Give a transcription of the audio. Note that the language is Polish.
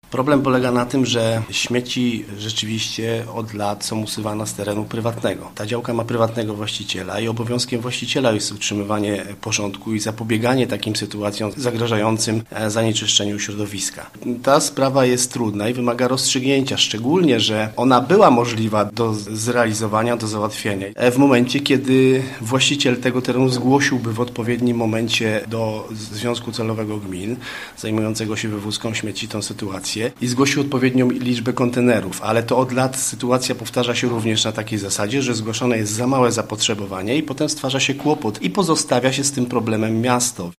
Problem polega na tym, że śmieci rzeczywiście od lat są usuwane z terenu prywatnego. Ta działka ma prywatnego właściciela i obowiązkiem właściciela jest utrzymywanie porządku i zapobieganie takim sytuacjom zagrażającym zanieczyszczeniu środowiska. Ta sprawa jest trudna i wymaga rozstrzygnięcia, szczególnie, że ona była możliwa do zrealizowania, do załatwienia. W momencie, kiedy właściciel tego terenu zgłosiłby w odpowiednim momencie do Związku Celowego Gmin zajmującego się wywózką śmieci tę sytuację i zgłosił odpowiednią liczbę kontenerów, ale to od lat sytuacja powtarza się również na takiej zasadzie, że zgłoszone jest za małe zapotrzebowanie i potem stwarza się kłopot i pozostawia się z tym problemem miasto.